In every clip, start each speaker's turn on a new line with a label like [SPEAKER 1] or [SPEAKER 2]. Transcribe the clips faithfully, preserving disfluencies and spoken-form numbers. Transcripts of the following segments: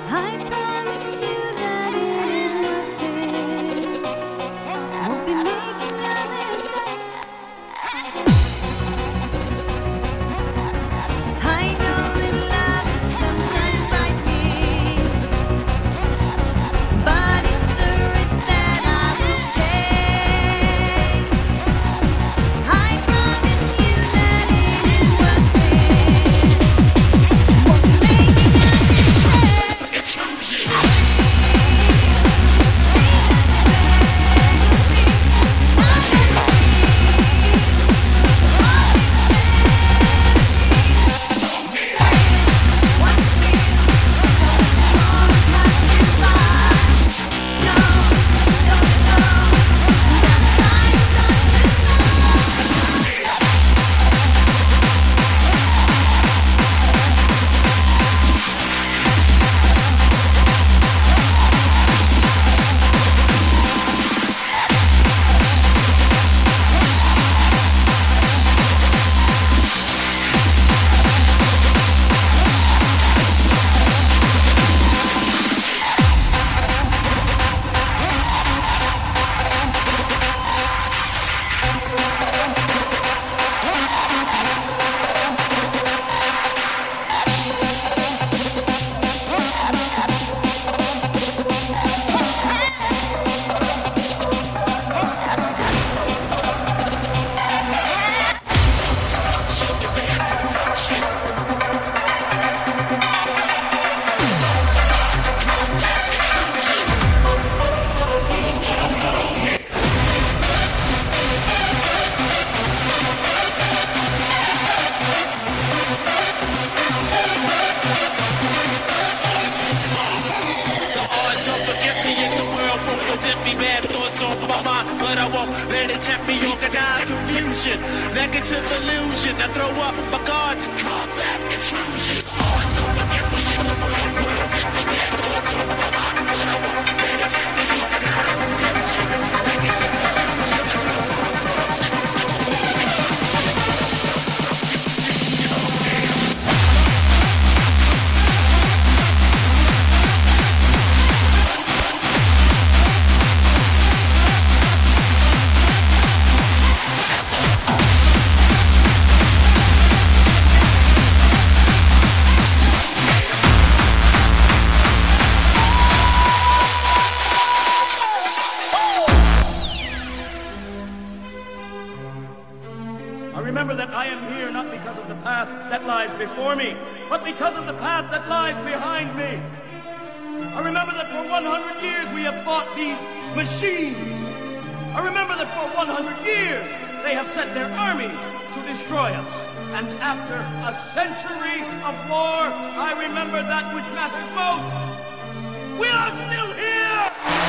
[SPEAKER 1] I promise you that it is nothing. Won't be making a mistake. I know that love is sometimes frightening, but it's a risk that I will take. I promise you that it is worth it. Won't be making a mistake.
[SPEAKER 2] I remember that I am here not because of the path that lies before me, but because of the path that lies behind me. I remember that for one hundred years we have fought these machines. I remember that for one hundred years they have sent their armies to destroy us. And after a century of war, I remember that which matters most. We are still here!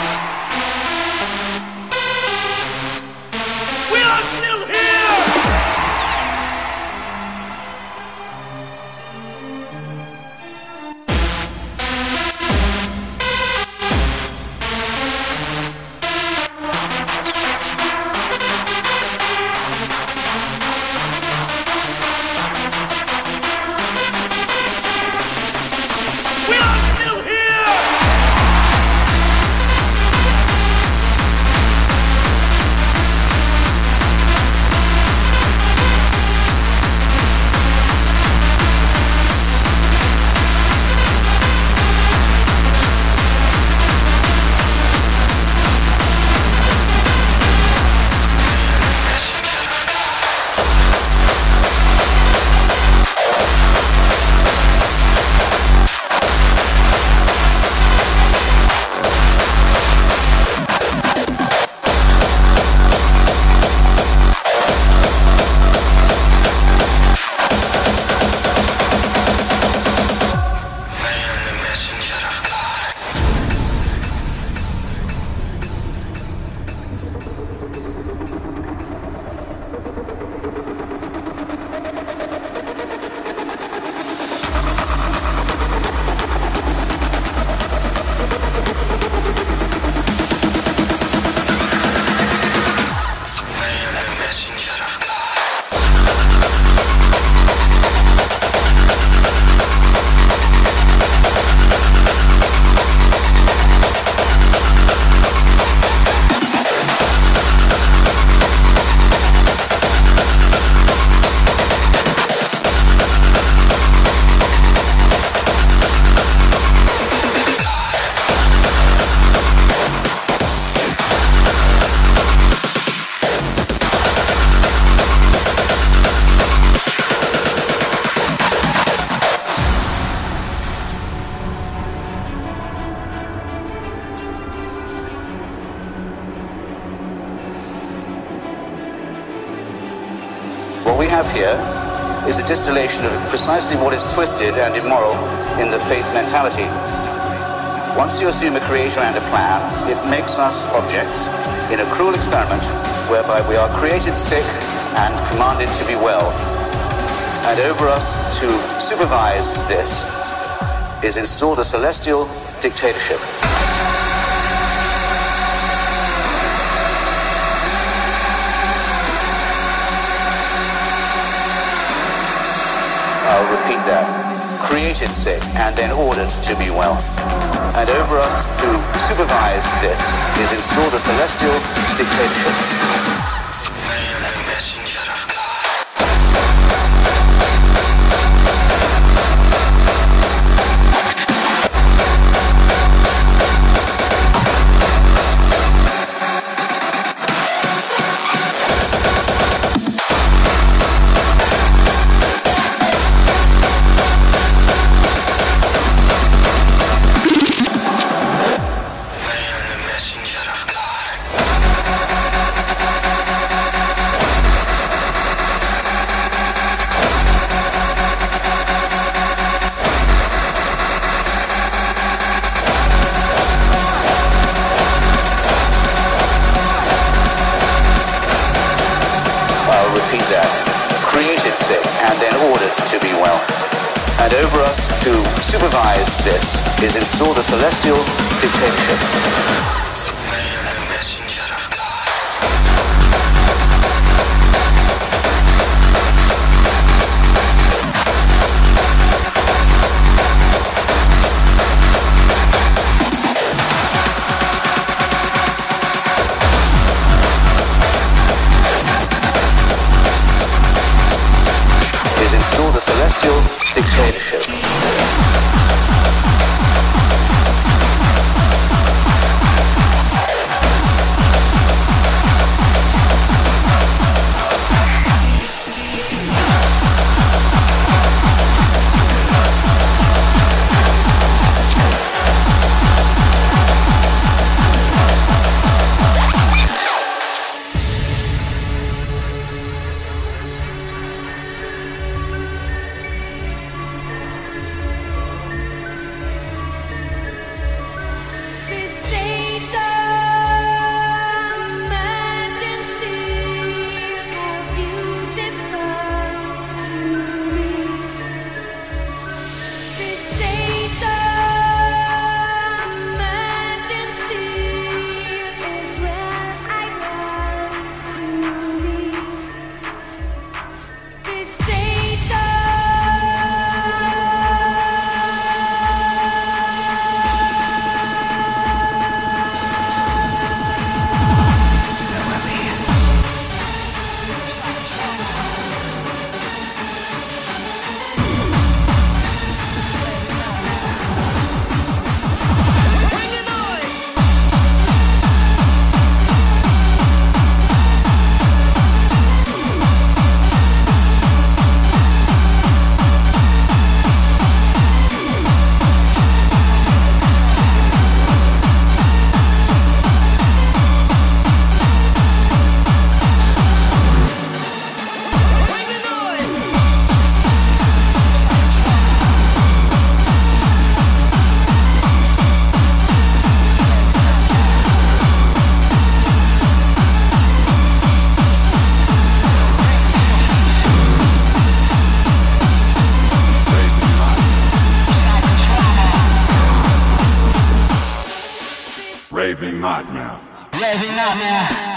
[SPEAKER 2] We are still here! We are still here!
[SPEAKER 3] have here is a distillation of precisely what is twisted and immoral in the faith mentality. Once you assume a creator and a plan, it makes us objects in a cruel experiment whereby we are created sick and commanded to be well. And over us to supervise this is installed a celestial dictatorship. I'll repeat that. Created sick and then ordered to be well. And over us to supervise this is installed a celestial dictatorship. Is installed a celestial dictatorship. Is installed a celestial dictatorship.
[SPEAKER 4] Raving Nightmare.
[SPEAKER 5] Raving Nightmare.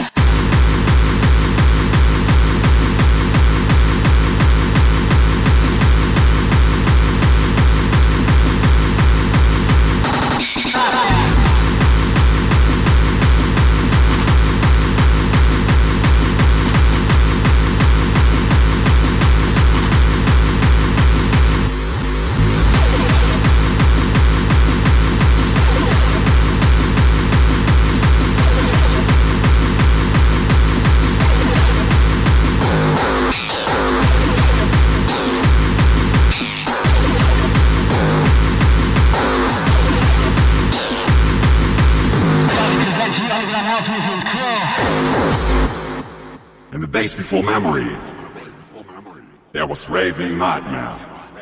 [SPEAKER 4] And the bass before memory. There was Raving Nightmare.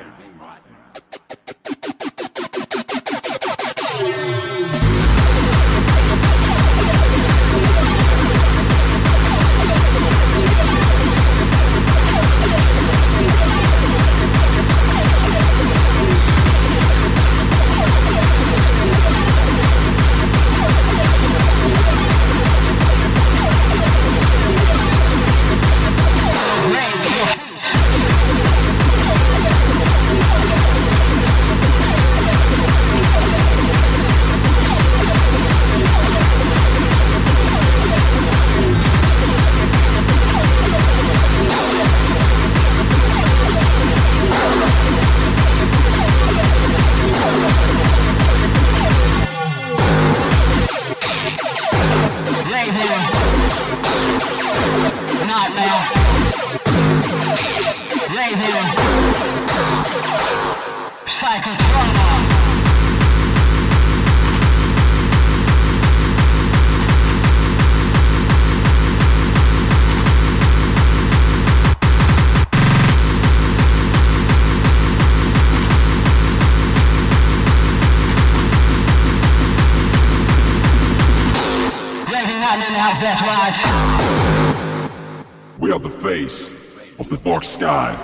[SPEAKER 4] We are the face of the dark sky,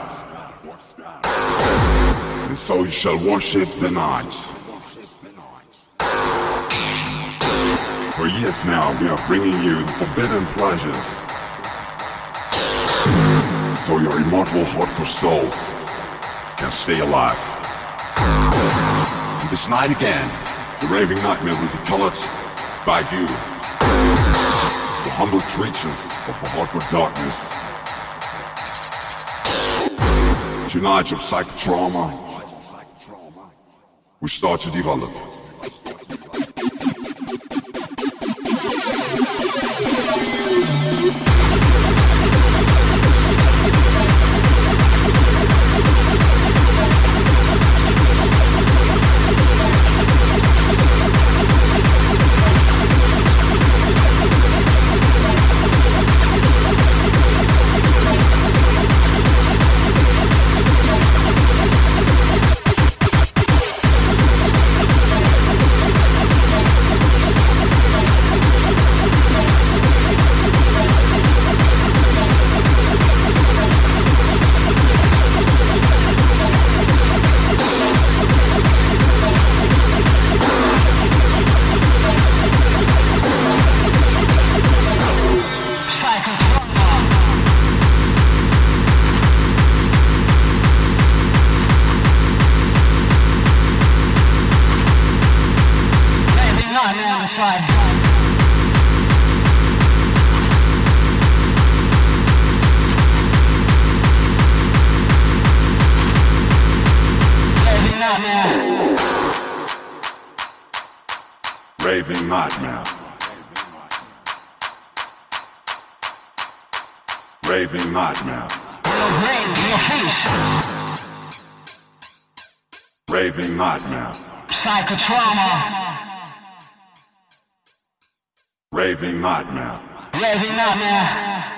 [SPEAKER 4] and so you shall worship the night. For years now we are bringing you the forbidden pleasures, so your immortal hardcore souls can stay alive. And this night again, the Raving Nightmare will be colored by you, the humble creatures of the hardcore darkness. Tonight your psychotrauma will start to develop. Raving Nightmare. Raving Nightmare. Raving Nightmare.
[SPEAKER 5] Psychotrauma.
[SPEAKER 4] Raving Nightmare.
[SPEAKER 5] Raving Nightmare.